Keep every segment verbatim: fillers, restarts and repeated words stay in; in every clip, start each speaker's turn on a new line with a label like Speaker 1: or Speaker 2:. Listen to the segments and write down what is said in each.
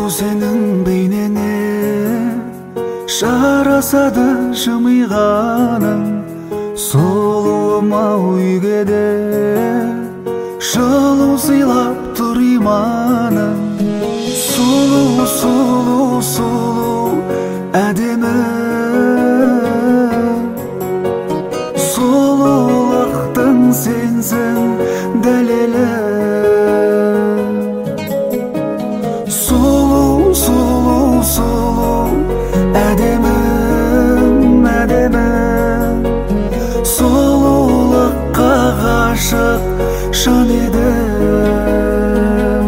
Speaker 1: Senin beynine şarasады жымыйганың Сұлуыма үйгеде жылу сыйлап тұрыманың Сұлу, сұлу, сұлу әдемі Сұлулықтың сенсің дәлелі Сұлу, сұлу, сұлу әдемім, әдемім Сұлулыққа ғашық жан едім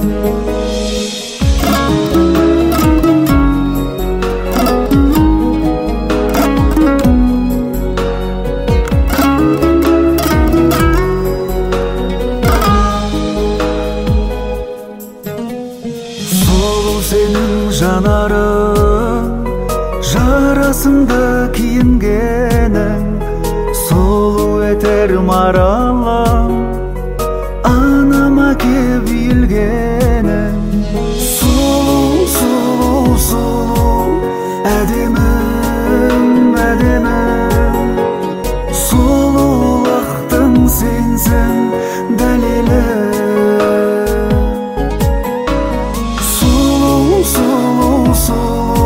Speaker 1: Сұлу сенің жанарың жарасымды киінгенің Сұлу етер маралым анама кеп үйілгенің Сұлу, сұлу, сұлу әдемім, әдемім Сұлулықтың сенсің дәлелі Сұлу, сұлу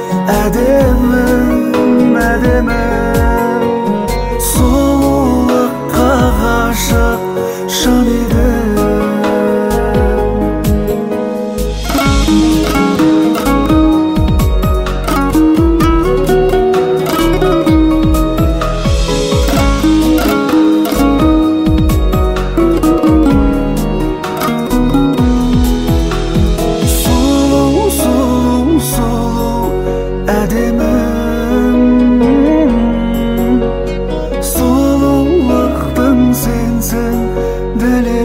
Speaker 1: әдемім, әдемім Сұлулыққа ғашық жан едім Сұлулықтың сенсің дәлелі